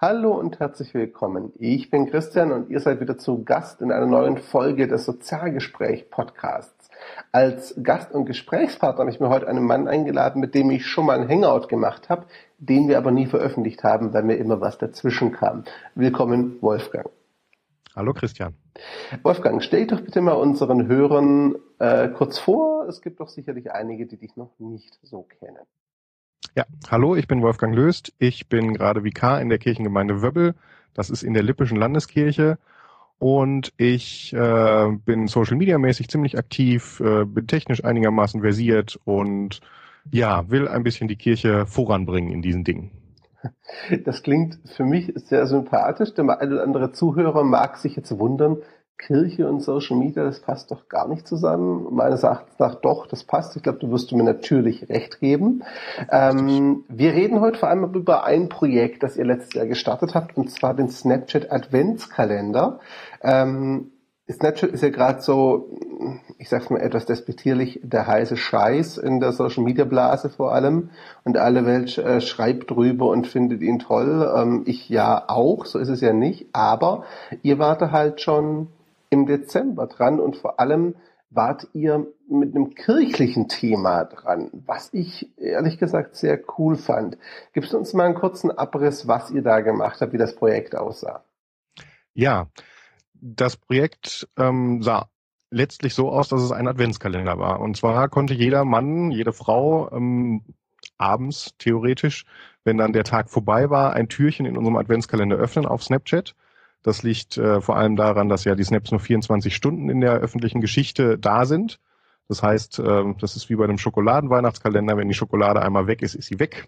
Hallo und herzlich willkommen. Ich bin Christian und ihr seid wieder zu Gast in einer neuen Folge des Sozialgespräch-Podcasts. Als Gast und Gesprächspartner habe ich mir heute einen Mann eingeladen, mit dem ich schon mal ein Hangout gemacht habe, den wir aber nie veröffentlicht haben, weil mir immer was dazwischen kam. Willkommen, Wolfgang. Hallo Christian. Wolfgang, stell dich doch bitte mal unseren Hörern kurz vor. Es gibt doch sicherlich einige, die dich noch nicht so kennen. Ja, hallo, ich bin Wolfgang Löst. Ich bin gerade Vikar in der Kirchengemeinde Wöbbel. Das ist in der Lippischen Landeskirche. Und ich bin Social-Media-mäßig ziemlich aktiv, bin technisch einigermaßen versiert und ja, will ein bisschen die Kirche voranbringen in diesen Dingen. Das klingt für mich sehr sympathisch. Der ein oder andere Zuhörer mag sich jetzt wundern, Kirche und Social Media, das passt doch gar nicht zusammen. Meines Erachtens nach doch, das passt. Ich glaube, du wirst mir natürlich recht geben. Wir reden heute vor allem über ein Projekt, das ihr letztes Jahr gestartet habt, und zwar den Snapchat Adventskalender. Snapchat ist ja gerade so, ich sag's mal etwas despektierlich, der heiße Scheiß in der Social-Media-Blase vor allem. Und alle Welt schreibt drüber und findet ihn toll. Ich ja auch, so ist es ja nicht. Aber ihr wart halt schon im Dezember dran und vor allem wart ihr mit einem kirchlichen Thema dran, was ich ehrlich gesagt sehr cool fand. Gibst du uns mal einen kurzen Abriss, was ihr da gemacht habt, wie das Projekt aussah? Ja, das Projekt sah letztlich so aus, dass es ein Adventskalender war. Und zwar konnte jeder Mann, jede Frau abends theoretisch, wenn dann der Tag vorbei war, ein Türchen in unserem Adventskalender öffnen auf Snapchat. Das liegt vor allem daran, dass ja die Snaps nur 24 Stunden in der öffentlichen Geschichte da sind. Das heißt, das ist wie bei einem Schokoladenweihnachtskalender. Wenn die Schokolade einmal weg ist, ist sie weg.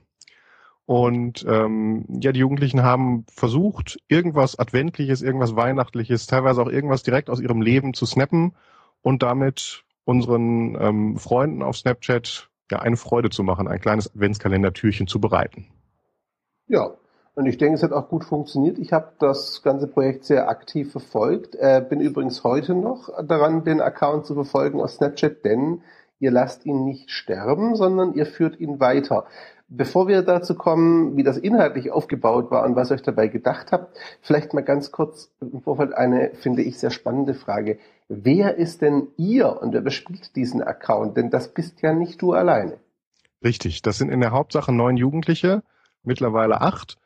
Und ja, die Jugendlichen haben versucht, irgendwas Adventliches, irgendwas Weihnachtliches, teilweise auch irgendwas direkt aus ihrem Leben zu snappen und damit unseren Freunden auf Snapchat ja eine Freude zu machen, ein kleines Adventskalendertürchen zu bereiten. Ja, und ich denke, es hat auch gut funktioniert. Ich habe das ganze Projekt sehr aktiv verfolgt. Bin übrigens heute noch daran, den Account zu verfolgen auf Snapchat, denn ihr lasst ihn nicht sterben, sondern ihr führt ihn weiter. Bevor wir dazu kommen, wie das inhaltlich aufgebaut war und was ihr euch dabei gedacht habt, vielleicht mal ganz kurz im Vorfeld eine, finde ich, sehr spannende Frage. Wer ist denn ihr und wer bespielt diesen Account? Denn das bist ja nicht du alleine. Richtig, das sind in der Hauptsache 9 Jugendliche, mittlerweile 8,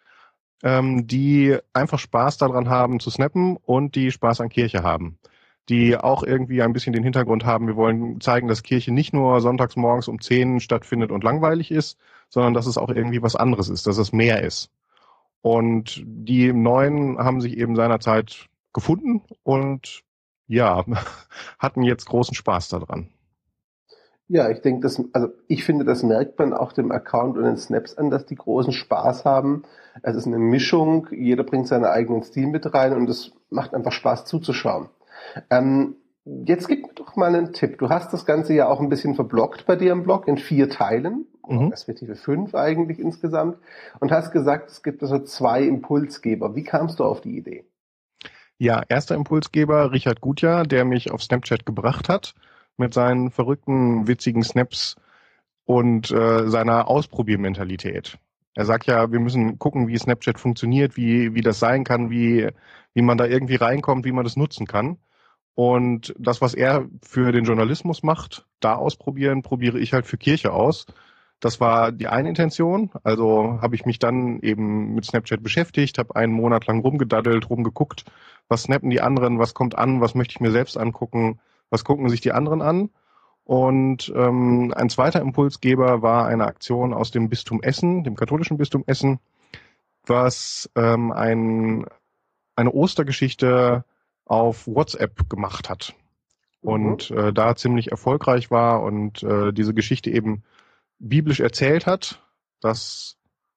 die einfach Spaß daran haben zu snappen und die Spaß an Kirche haben. Die auch irgendwie ein bisschen den Hintergrund haben, wir wollen zeigen, dass Kirche nicht nur sonntags morgens um 10 stattfindet und langweilig ist, sondern dass es auch irgendwie was anderes ist, dass es mehr ist. Und die Neuen haben sich eben seinerzeit gefunden und ja, hatten jetzt großen Spaß daran. Ja, ich denke, also ich finde, das merkt man auch dem Account und den Snaps an, dass die großen Spaß haben. Es ist eine Mischung, jeder bringt seinen eigenen Stil mit rein und es macht einfach Spaß zuzuschauen. Jetzt gib mir doch mal einen Tipp. Du hast das Ganze ja auch ein bisschen verblockt bei dir im Blog in 4 Teilen, oder respektive 5 eigentlich insgesamt, und hast gesagt, es gibt also 2 Impulsgeber. Wie kamst du auf die Idee? Ja, erster Impulsgeber Richard Gutjahr, der mich auf Snapchat gebracht hat mit seinen verrückten, witzigen Snaps und seiner Ausprobiermentalität. Er sagt ja, wir müssen gucken, wie Snapchat funktioniert, wie das sein kann, wie man da irgendwie reinkommt, wie man das nutzen kann. Und das, was er für den Journalismus macht, da ausprobieren, probiere ich halt für Kirche aus. Das war die eine Intention. Also habe ich mich dann eben mit Snapchat beschäftigt, habe einen Monat lang rumgedaddelt, rumgeguckt, was snappen die anderen, was kommt an, was möchte ich mir selbst angucken, was gucken sich die anderen an. Und ein zweiter Impulsgeber war eine Aktion aus dem Bistum Essen, dem katholischen Bistum Essen, was eine Ostergeschichte auf WhatsApp gemacht hat und da ziemlich erfolgreich war und diese Geschichte eben biblisch erzählt hat. Das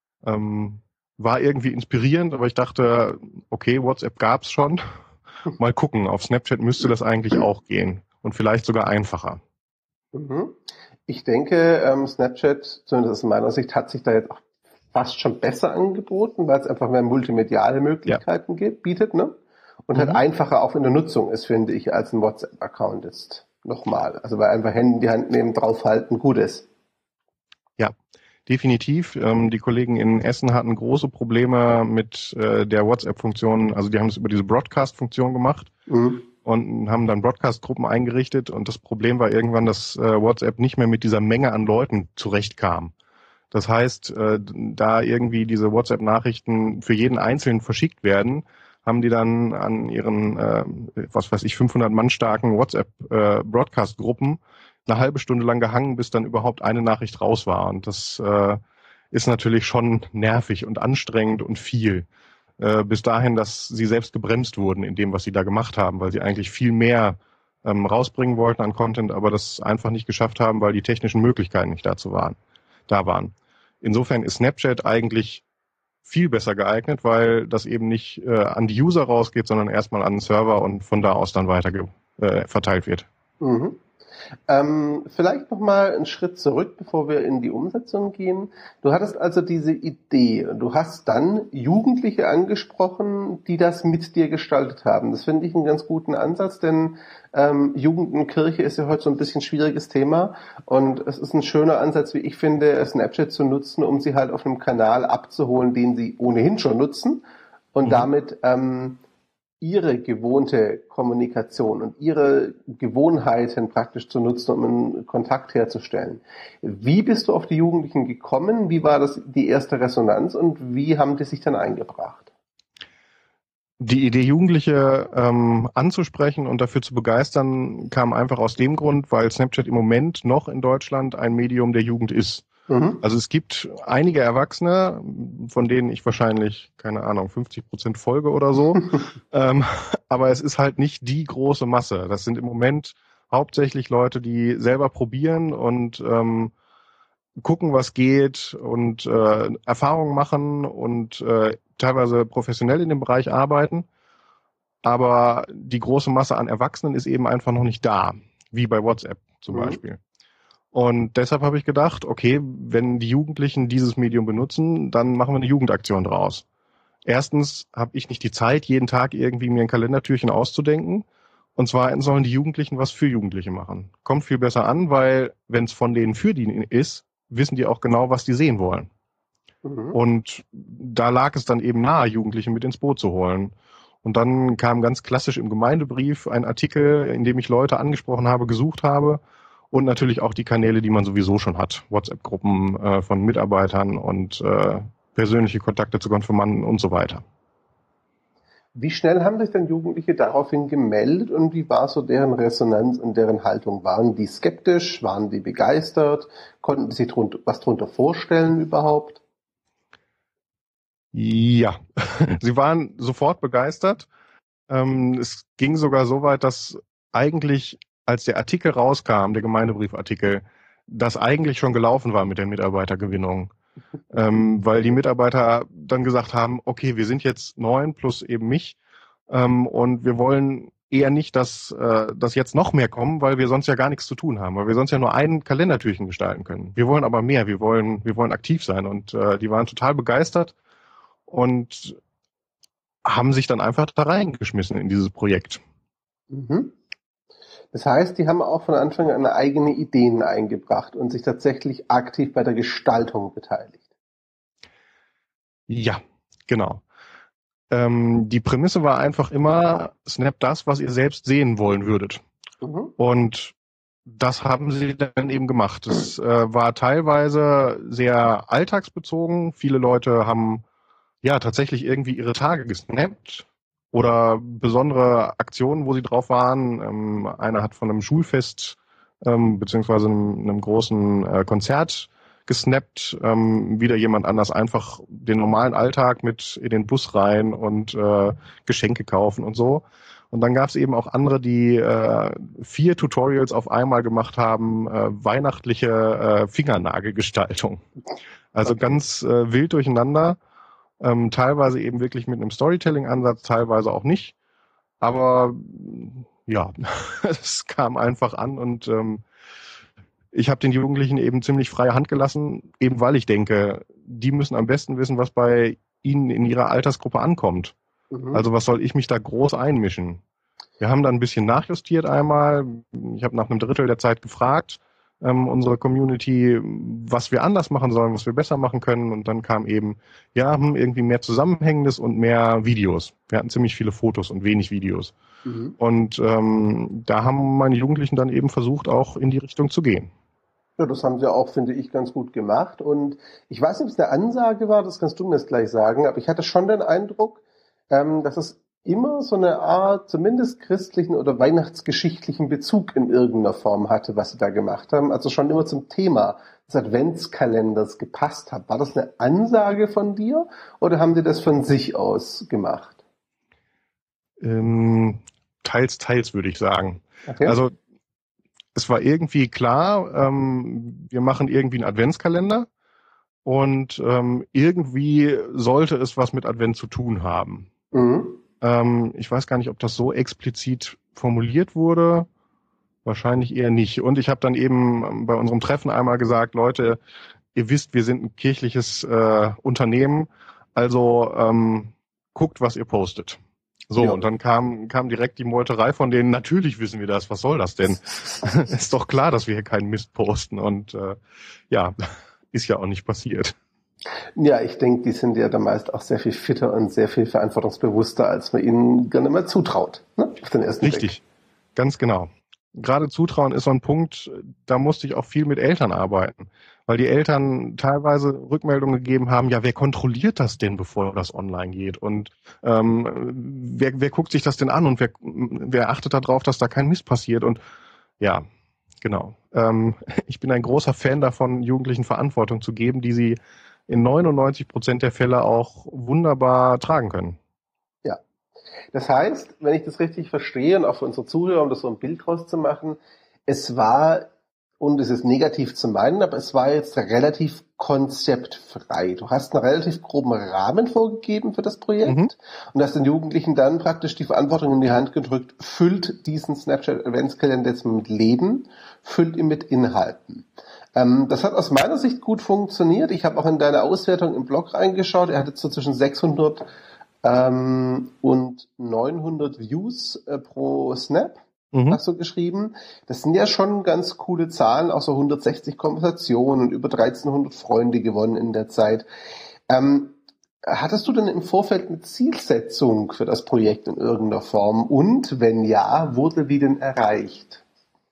war irgendwie inspirierend, aber ich dachte, okay, WhatsApp gab's schon. Mal gucken, auf Snapchat müsste das eigentlich auch gehen und vielleicht sogar einfacher. Mhm. Ich denke, Snapchat, zumindest aus meiner Sicht, hat sich da jetzt auch fast schon besser angeboten, weil es einfach mehr multimediale Möglichkeiten bietet, ne? Und halt einfacher auch in der Nutzung ist, finde ich, als ein WhatsApp-Account ist. Nochmal. Also weil einfach Handy in die Hand nehmen, draufhalten, gut ist. Ja, definitiv. Die Kollegen in Essen hatten große Probleme mit der WhatsApp-Funktion. Also die haben es über diese Broadcast-Funktion gemacht und haben dann Broadcast-Gruppen eingerichtet. Und das Problem war irgendwann, dass WhatsApp nicht mehr mit dieser Menge an Leuten zurechtkam. Das heißt, da irgendwie diese WhatsApp-Nachrichten für jeden Einzelnen verschickt werden, haben die dann an ihren, 500 Mann starken WhatsApp-Broadcast-Gruppen eine halbe Stunde lang gehangen, bis dann überhaupt eine Nachricht raus war. Und das ist natürlich schon nervig und anstrengend und viel. Bis dahin, dass sie selbst gebremst wurden in dem, was sie da gemacht haben, weil sie eigentlich viel mehr rausbringen wollten an Content, aber das einfach nicht geschafft haben, weil die technischen Möglichkeiten nicht da waren. Insofern ist Snapchat eigentlich viel besser geeignet, weil das eben nicht an die User rausgeht, sondern erstmal an den Server und von da aus dann weiter verteilt wird. Mhm. Vielleicht nochmal einen Schritt zurück, bevor wir in die Umsetzung gehen. Du hattest also diese Idee. Du hast dann Jugendliche angesprochen, die das mit dir gestaltet haben. Das finde ich einen ganz guten Ansatz, denn Jugend und Kirche ist ja heute so ein bisschen schwieriges Thema. Und es ist ein schöner Ansatz, wie ich finde, Snapchat zu nutzen, um sie halt auf einem Kanal abzuholen, den sie ohnehin schon nutzen und damit ihre gewohnte Kommunikation und ihre Gewohnheiten praktisch zu nutzen, um einen Kontakt herzustellen. Wie bist du auf die Jugendlichen gekommen? Wie war das die erste Resonanz und wie haben die sich dann eingebracht? Die Idee, Jugendliche anzusprechen und dafür zu begeistern, kam einfach aus dem Grund, weil Snapchat im Moment noch in Deutschland ein Medium der Jugend ist. Also es gibt einige Erwachsene, von denen ich wahrscheinlich, 50% folge oder so. Aber es ist halt nicht die große Masse. Das sind im Moment hauptsächlich Leute, die selber probieren und gucken, was geht und Erfahrungen machen und teilweise professionell in dem Bereich arbeiten. Aber die große Masse an Erwachsenen ist eben einfach noch nicht da, wie bei WhatsApp zum Beispiel. Und deshalb habe ich gedacht, okay, wenn die Jugendlichen dieses Medium benutzen, dann machen wir eine Jugendaktion draus. Erstens habe ich nicht die Zeit, jeden Tag irgendwie mir ein Kalendertürchen auszudenken. Und zweitens sollen die Jugendlichen was für Jugendliche machen. Kommt viel besser an, weil wenn es von denen für die ist, wissen die auch genau, was die sehen wollen. Und da lag es dann eben nahe, Jugendliche mit ins Boot zu holen. Und dann kam ganz klassisch im Gemeindebrief ein Artikel, in dem ich Leute angesprochen habe, gesucht habe. Und natürlich auch die Kanäle, die man sowieso schon hat. WhatsApp-Gruppen von Mitarbeitern und persönliche Kontakte zu Konfirmanden und so weiter. Wie schnell haben sich dann Jugendliche daraufhin gemeldet und wie war so deren Resonanz und deren Haltung? Waren die skeptisch? Waren die begeistert? Konnten sie sich was drunter vorstellen überhaupt? Ja, sie waren sofort begeistert. Es ging sogar so weit, dass eigentlich, als der Artikel rauskam, der Gemeindebriefartikel, das eigentlich schon gelaufen war mit der Mitarbeitergewinnung. Weil die Mitarbeiter dann gesagt haben, okay, wir sind jetzt 9 plus eben mich und wir wollen eher nicht, dass jetzt noch mehr kommen, weil wir sonst ja gar nichts zu tun haben, weil wir sonst ja nur ein Kalendertürchen gestalten können. Wir wollen aber mehr, wir wollen aktiv sein und die waren total begeistert und haben sich dann einfach da reingeschmissen in dieses Projekt. Das heißt, die haben auch von Anfang an eigene Ideen eingebracht und sich tatsächlich aktiv bei der Gestaltung beteiligt. Ja, genau. Die Prämisse war einfach immer, snap das, was ihr selbst sehen wollen würdet. Und das haben sie dann eben gemacht. Es war teilweise sehr alltagsbezogen. Viele Leute haben ja tatsächlich irgendwie ihre Tage gesnappt oder besondere Aktionen, wo sie drauf waren. Einer hat von einem Schulfest beziehungsweise einem großen Konzert gesnappt, wieder jemand anders einfach den normalen Alltag mit in den Bus rein und Geschenke kaufen und so. Und dann gab es eben auch andere, die 4 Tutorials auf einmal gemacht haben, weihnachtliche Fingernagelgestaltung. Also ganz wild durcheinander. Teilweise eben wirklich mit einem Storytelling-Ansatz, teilweise auch nicht. Aber ja, es kam einfach an und ich habe den Jugendlichen eben ziemlich freie Hand gelassen, eben weil ich denke, die müssen am besten wissen, was bei ihnen in ihrer Altersgruppe ankommt. Also was soll ich mich da groß einmischen? Wir haben dann ein bisschen nachjustiert einmal. Ich habe nach einem Drittel der Zeit gefragt. unsere Community, was wir anders machen sollen, was wir besser machen können. Und dann kam eben, ja, irgendwie mehr Zusammenhängendes und mehr Videos. Wir hatten ziemlich viele Fotos und wenig Videos. Mhm. Und da haben meine Jugendlichen dann eben versucht, auch in die Richtung zu gehen. Ja, das haben sie auch, finde ich, ganz gut gemacht. Und ich weiß nicht, ob es eine Ansage war, das kannst du mir jetzt gleich sagen, aber ich hatte schon den Eindruck, dass es immer so eine Art, zumindest christlichen oder weihnachtsgeschichtlichen Bezug in irgendeiner Form hatte, was sie da gemacht haben. Also schon immer zum Thema des Adventskalenders gepasst hat. War das eine Ansage von dir oder haben die das von sich aus gemacht? Teils, teils würde ich sagen. Okay. Also es war irgendwie klar, wir machen irgendwie einen Adventskalender und irgendwie sollte es was mit Advent zu tun haben. Mhm. Ich weiß gar nicht, ob das so explizit formuliert wurde. Wahrscheinlich eher nicht. Und ich habe dann eben bei unserem Treffen einmal gesagt, Leute, ihr wisst, wir sind ein kirchliches Unternehmen, also guckt, was ihr postet. So, Ja. und dann kam direkt die Meuterei von denen, natürlich wissen wir das, was soll das denn? Ist doch klar, dass wir hier keinen Mist posten. Und ja, ist ja auch nicht passiert. Ja, ich denke, die sind ja da meist auch sehr viel fitter und sehr viel verantwortungsbewusster, als man ihnen gerne mal zutraut. Ne? Auf den ersten Blick. Richtig, ganz genau. Gerade Zutrauen ist so ein Punkt, da musste ich auch viel mit Eltern arbeiten, weil die Eltern teilweise Rückmeldungen gegeben haben, ja, wer kontrolliert das denn, bevor das online geht? Und wer guckt sich das denn an und wer achtet darauf, dass da kein Mist passiert? Und ja, genau. Ich bin ein großer Fan davon, Jugendlichen Verantwortung zu geben, die sie in 99% der Fälle auch wunderbar tragen können. Ja. Das heißt, wenn ich das richtig verstehe und auch für unsere Zuhörer, um das so ein Bild draus zu machen, es war, und es ist negativ zu meinen, aber es war jetzt relativ konzeptfrei. Du hast einen relativ groben Rahmen vorgegeben für das Projekt und hast den Jugendlichen dann praktisch die Verantwortung in die Hand gedrückt, füllt diesen Snapchat Adventskalender jetzt mit Leben, füllt ihn mit Inhalten. Das hat aus meiner Sicht gut funktioniert. Ich habe auch in deine Auswertung im Blog reingeschaut. Er hatte so zwischen 600 und 900 Views pro Snap, hast du geschrieben. Das sind ja schon ganz coole Zahlen, auch so 160 Konversationen und über 1300 Freunde gewonnen in der Zeit. Hattest du denn im Vorfeld eine Zielsetzung für das Projekt in irgendeiner Form? Und wenn ja, wurde die denn erreicht?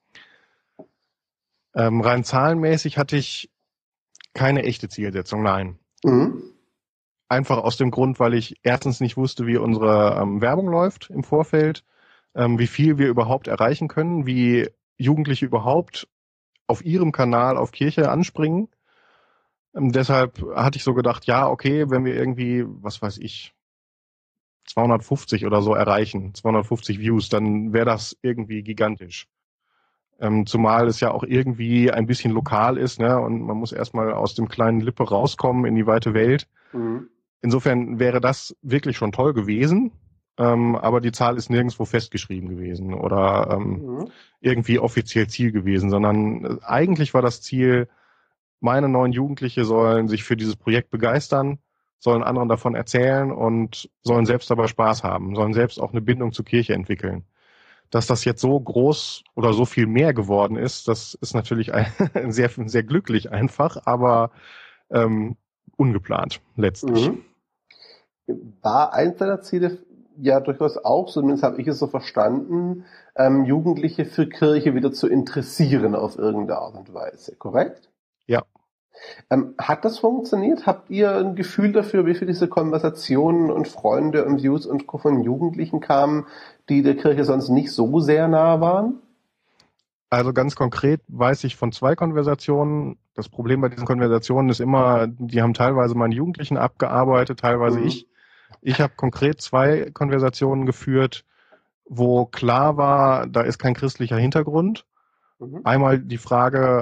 Rein zahlenmäßig hatte ich keine echte Zielsetzung, nein. Mhm. Einfach aus dem Grund, weil ich erstens nicht wusste, wie unsere Werbung läuft im Vorfeld, wie viel wir überhaupt erreichen können, wie Jugendliche überhaupt auf ihrem Kanal auf Kirche anspringen. Deshalb hatte ich so gedacht, ja, okay, wenn wir irgendwie, was weiß ich, 250 oder so erreichen, 250 Views, dann wäre das irgendwie gigantisch. Zumal es ja auch irgendwie ein bisschen lokal ist, ne? Und man muss erstmal aus dem kleinen Lippe rauskommen in die weite Welt. Mhm. Insofern wäre das wirklich schon toll gewesen, aber die Zahl ist nirgendwo festgeschrieben gewesen oder irgendwie offiziell Ziel gewesen, sondern eigentlich war das Ziel, meine neuen Jugendliche sollen sich für dieses Projekt begeistern, sollen anderen davon erzählen und sollen selbst dabei Spaß haben, sollen selbst auch eine Bindung zur Kirche entwickeln. Dass das jetzt so groß oder so viel mehr geworden ist, das ist natürlich sehr, sehr glücklich einfach, aber ungeplant letztlich. Mhm. War eins deiner Ziele ja durchaus auch, zumindest habe ich es so verstanden, Jugendliche für Kirche wieder zu interessieren auf irgendeine Art und Weise, korrekt? Ja. Hat das funktioniert? Habt ihr ein Gefühl dafür, wie viele diese Konversationen und Freunde und Views und Co. von Jugendlichen kamen, die der Kirche sonst nicht so sehr nah waren? Also ganz konkret weiß ich von 2 Konversationen. Das Problem bei diesen Konversationen ist immer, die haben teilweise meine Jugendlichen abgearbeitet, teilweise ich. Ich habe konkret 2 Konversationen geführt, wo klar war, da ist kein christlicher Hintergrund. Einmal die Frage,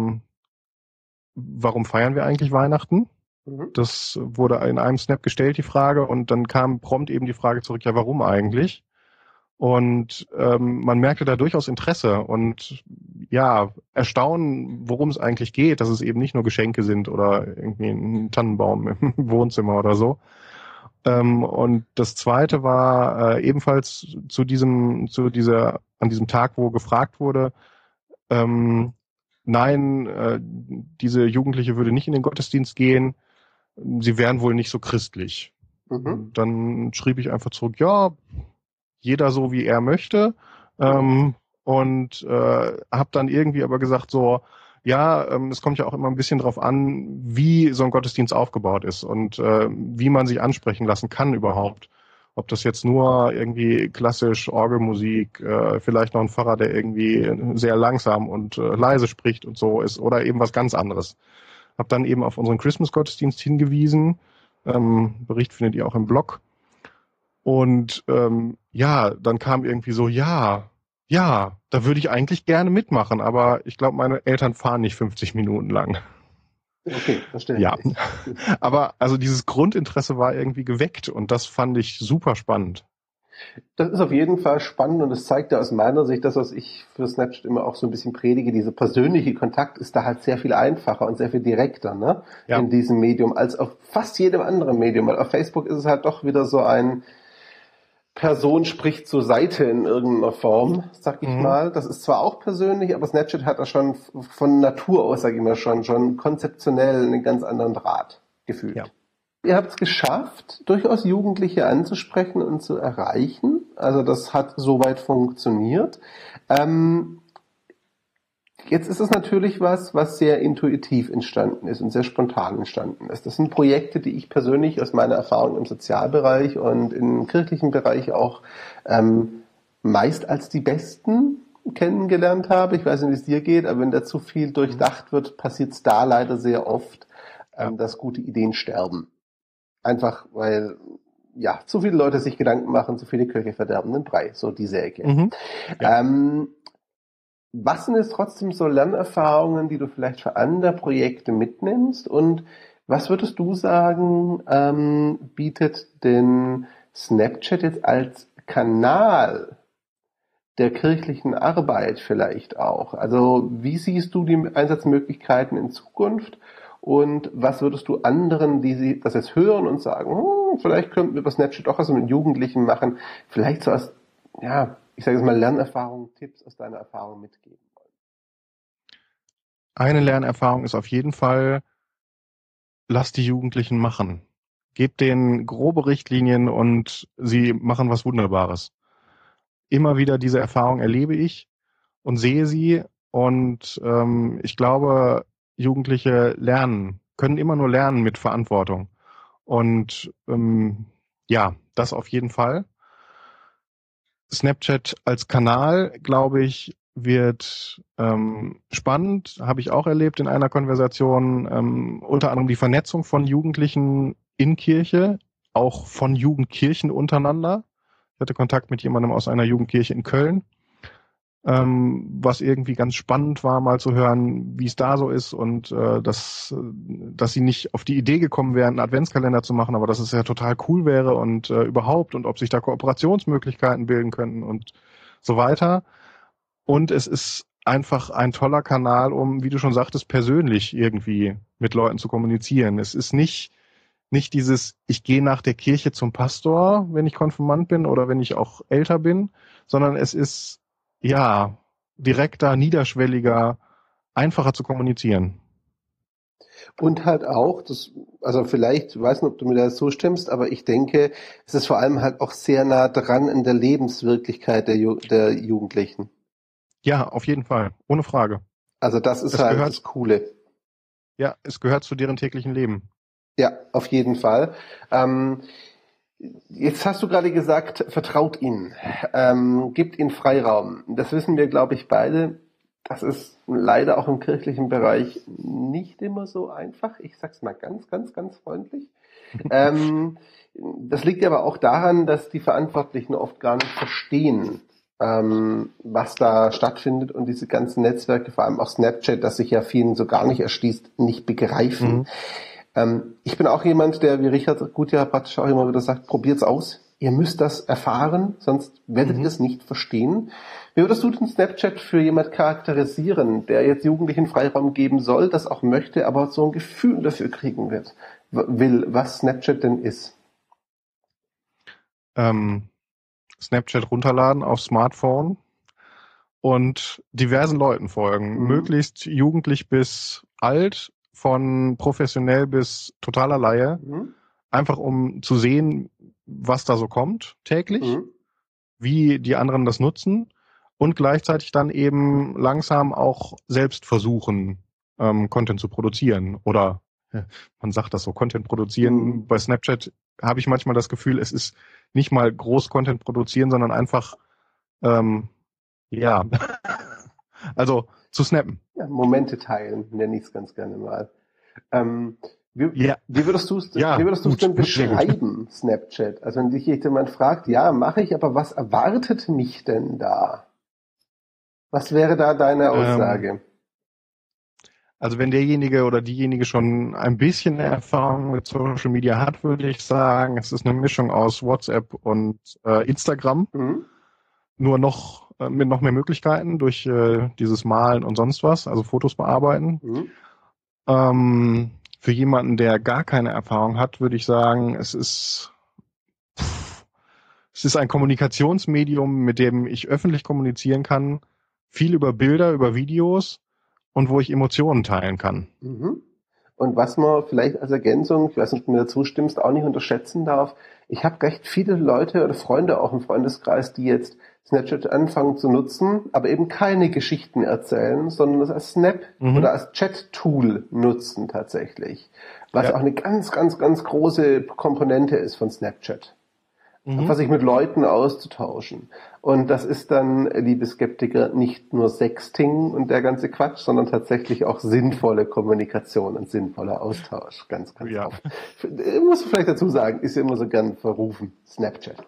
warum feiern wir eigentlich Weihnachten? Das wurde in einem Snap gestellt, die Frage, und dann kam prompt eben die Frage zurück, ja, warum eigentlich? Und man merkte da durchaus Interesse und ja, Erstaunen, worum es eigentlich geht, dass es eben nicht nur Geschenke sind oder irgendwie ein Tannenbaum im Wohnzimmer oder so. Und das Zweite war ebenfalls an diesem Tag, wo gefragt wurde, nein, diese Jugendliche würde nicht in den Gottesdienst gehen, sie wären wohl nicht so christlich. Dann schrieb ich einfach zurück, ja, jeder so, wie er möchte. Und habe dann irgendwie aber gesagt so, ja, es kommt ja auch immer ein bisschen drauf an, wie so ein Gottesdienst aufgebaut ist und wie man sich ansprechen lassen kann überhaupt. Ob das jetzt nur irgendwie klassisch Orgelmusik, vielleicht noch ein Pfarrer, der irgendwie sehr langsam und leise spricht und so ist oder eben was ganz anderes. Hab dann eben auf unseren Christmas-Gottesdienst hingewiesen. Bericht findet ihr auch im Blog. Und ja, dann kam irgendwie so, ja, da würde ich eigentlich gerne mitmachen, aber ich glaube, meine Eltern fahren nicht 50 Minuten lang. Okay, verstehe. Ja, aber also dieses Grundinteresse war irgendwie geweckt und das fand ich super spannend. Das ist auf jeden Fall spannend und es zeigt ja aus meiner Sicht, das, was ich für Snapchat immer auch so ein bisschen predige, dieser persönliche Kontakt ist da halt sehr viel einfacher und sehr viel direkter, ne? Ja. In diesem Medium als auf fast jedem anderen Medium. Weil auf Facebook ist es halt doch wieder so ein Person spricht zur Seite in irgendeiner Form, sag ich mal. Das ist zwar auch persönlich, aber Snapchat hat da schon von Natur aus, sag ich mal, schon konzeptionell einen ganz anderen Draht gefühlt. Ja. Ihr habt es geschafft, durchaus Jugendliche anzusprechen und zu erreichen. Also das hat soweit funktioniert. Jetzt ist es natürlich was sehr intuitiv entstanden ist und sehr spontan entstanden ist. Das sind Projekte, die ich persönlich aus meiner Erfahrung im Sozialbereich und im kirchlichen Bereich auch meist als die besten kennengelernt habe. Ich weiß nicht, wie es dir geht, aber wenn da zu viel durchdacht wird, passiert es da leider sehr oft, dass gute Ideen sterben. Einfach weil ja zu viele Leute sich Gedanken machen, zu viele Köche verderben den Brei, so diese Ecke. Ja. Was sind jetzt trotzdem so Lernerfahrungen, die du vielleicht für andere Projekte mitnimmst? Und was würdest du sagen, bietet denn Snapchat jetzt als Kanal der kirchlichen Arbeit vielleicht auch? Also wie siehst du die Einsatzmöglichkeiten in Zukunft? Und was würdest du anderen, die das jetzt hören und sagen, vielleicht könnten wir über Snapchat auch was mit Jugendlichen machen, vielleicht so als, ja, ich sage jetzt mal Lernerfahrungen, Tipps aus deiner Erfahrung mitgeben wollen? Eine Lernerfahrung ist auf jeden Fall, lass die Jugendlichen machen. Gebt denen grobe Richtlinien und sie machen was Wunderbares. Immer wieder diese Erfahrung erlebe ich und sehe sie und ich glaube, Jugendliche können immer nur lernen mit Verantwortung. Und ja, das auf jeden Fall. Snapchat als Kanal, glaube ich, wird spannend, habe ich auch erlebt in einer Konversation, unter anderem die Vernetzung von Jugendlichen in Kirche, auch von Jugendkirchen untereinander. Ich hatte Kontakt mit jemandem aus einer Jugendkirche in Köln, was irgendwie ganz spannend war, mal zu hören, wie es da so ist und dass sie nicht auf die Idee gekommen wären, einen Adventskalender zu machen, aber dass es ja total cool wäre und überhaupt und ob sich da Kooperationsmöglichkeiten bilden könnten und so weiter. Und es ist einfach ein toller Kanal, um, wie du schon sagtest, persönlich irgendwie mit Leuten zu kommunizieren. Es ist nicht dieses, ich gehe nach der Kirche zum Pastor, wenn ich Konfirmand bin oder wenn ich auch älter bin, sondern es ist ja direkter, niederschwelliger, einfacher zu kommunizieren. Und halt auch, also vielleicht, ich weiß nicht, ob du mir da so stimmst, aber ich denke, es ist vor allem halt auch sehr nah dran in der Lebenswirklichkeit der Jugendlichen. Ja, auf jeden Fall, ohne Frage. Also das ist halt das Coole. Ja, es gehört zu deren täglichen Leben. Ja, auf jeden Fall. Jetzt hast du gerade gesagt, vertraut ihnen, gibt ihnen Freiraum. Das wissen wir, glaube ich, beide. Das ist leider auch im kirchlichen Bereich nicht immer so einfach. Ich sag's mal ganz, ganz, ganz freundlich. Das liegt aber auch daran, dass die Verantwortlichen oft gar nicht verstehen, was da stattfindet und diese ganzen Netzwerke, vor allem auch Snapchat, das sich ja vielen so gar nicht erschließt, nicht begreifen. Ich bin auch jemand, der, wie Richard Gutjahr praktisch auch immer wieder sagt, probiert's aus. Ihr müsst das erfahren, sonst werdet ihr es nicht verstehen. Wie würdest du den Snapchat für jemand charakterisieren, der jetzt Jugendlichen Freiraum geben soll, das auch möchte, aber so ein Gefühl dafür kriegen will, was Snapchat denn ist? Snapchat runterladen auf Smartphone und diversen Leuten folgen. Möglichst jugendlich bis alt, von professionell bis totaler Laie. Einfach um zu sehen, was da so kommt täglich, wie die anderen das nutzen und gleichzeitig dann eben langsam auch selbst versuchen, Content zu produzieren. Oder man sagt das so, Content produzieren. Bei Snapchat habe ich manchmal das Gefühl, es ist nicht mal groß Content produzieren, sondern einfach, ja, also zu snappen. Ja, Momente teilen, nenne ich es ganz gerne mal. Wie würdest du es denn beschreiben, Snapchat? Also wenn dich jemand fragt, ja, mache ich, aber was erwartet mich denn da? Was wäre da deine Aussage? Also wenn derjenige oder diejenige schon ein bisschen Erfahrung mit Social Media hat, würde ich sagen, es ist eine Mischung aus WhatsApp und Instagram. Nur noch mit noch mehr Möglichkeiten durch dieses Malen und sonst was, also Fotos bearbeiten. Für jemanden, der gar keine Erfahrung hat, würde ich sagen, es ist ein Kommunikationsmedium, mit dem ich öffentlich kommunizieren kann, viel über Bilder, über Videos und wo ich Emotionen teilen kann. Und was man vielleicht als Ergänzung, ich weiß nicht, ob du mir dazu stimmst, auch nicht unterschätzen darf, ich habe recht viele Leute oder Freunde auch im Freundeskreis, die jetzt Snapchat anfangen zu nutzen, aber eben keine Geschichten erzählen, sondern das als Snap oder als Chat-Tool nutzen tatsächlich. Was auch eine ganz, ganz, ganz große Komponente ist von Snapchat. Einfach sich mit Leuten auszutauschen. Und das ist dann, liebe Skeptiker, nicht nur Sexting und der ganze Quatsch, sondern tatsächlich auch sinnvolle Kommunikation und sinnvoller Austausch. Ganz, ganz oft. Muss man vielleicht dazu sagen, ist ja immer so gern verrufen, Snapchat.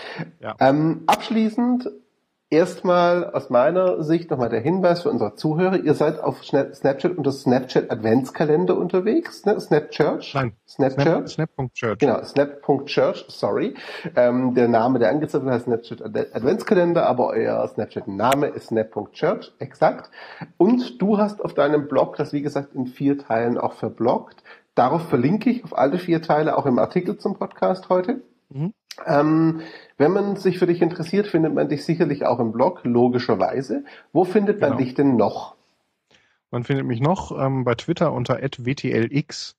Abschließend erstmal aus meiner Sicht nochmal der Hinweis für unsere Zuhörer. Ihr seid auf Snapchat unter Snapchat Adventskalender unterwegs, ne? Snapchurch? Nein. Snap.church. Genau, Snap.church, sorry. Der Name, der angezeigt wird, heißt Snapchat Adventskalender, aber euer Snapchat-Name ist Snap.church, exakt. Und du hast auf deinem Blog das, wie gesagt, in 4 Teilen auch verbloggt. Darauf verlinke ich auf alle 4 Teile, auch im Artikel zum Podcast heute. Wenn man sich für dich interessiert, findet man dich sicherlich auch im Blog, logischerweise. Wo findet man dich denn noch? Man findet mich noch bei Twitter unter @wtlx,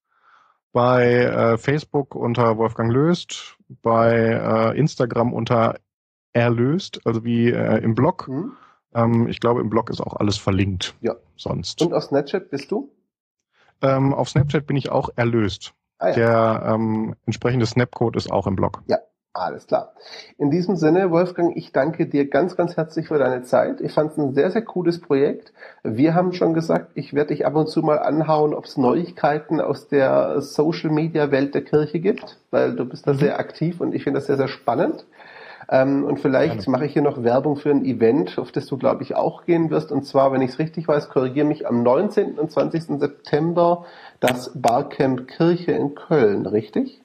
bei Facebook unter Wolfgang Löst, bei Instagram unter erlöst, also wie im Blog. Ich glaube, im Blog ist auch alles verlinkt. Ja. Sonst. Und auf Snapchat bist du? Auf Snapchat bin ich auch erlöst. Der entsprechende Snapcode ist auch im Blog. Ja. Alles klar. In diesem Sinne, Wolfgang, ich danke dir ganz, ganz herzlich für deine Zeit. Ich fand es ein sehr, sehr cooles Projekt. Wir haben schon gesagt, ich werde dich ab und zu mal anhauen, ob es Neuigkeiten aus der Social-Media-Welt der Kirche gibt, weil du bist da sehr aktiv und ich finde das sehr, sehr spannend. Und vielleicht mache ich hier noch Werbung für ein Event, auf das du, glaube ich, auch gehen wirst. Und zwar, wenn ich es richtig weiß, korrigiere mich, am 19. und 20. September das Barcamp Kirche in Köln, richtig?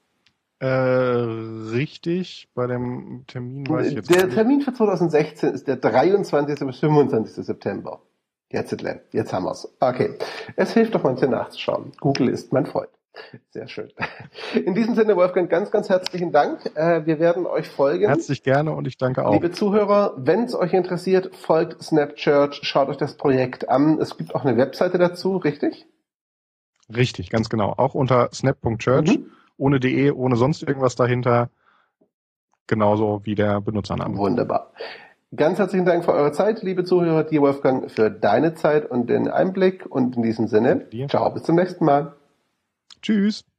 Richtig, bei dem Termin weiß ich jetzt Der Termin für 2016 ist der 23. bis 25. September. Jetzt haben wir's. Okay. Es hilft doch manche nachzuschauen. Google ist mein Freund. Sehr schön. In diesem Sinne, Wolfgang, ganz, ganz herzlichen Dank. Wir werden euch folgen. Herzlich gerne und ich danke auch. Liebe Zuhörer, wenn es euch interessiert, folgt Snapchurch, schaut euch das Projekt an. Es gibt auch eine Webseite dazu, richtig? Richtig, ganz genau. Auch unter snap.church. Ohne DE, ohne sonst irgendwas dahinter. Genauso wie der Benutzername. Wunderbar. Ganz herzlichen Dank für eure Zeit, liebe Zuhörer, dir Wolfgang, für deine Zeit und den Einblick. Und in diesem Sinne, ciao, bis zum nächsten Mal. Tschüss.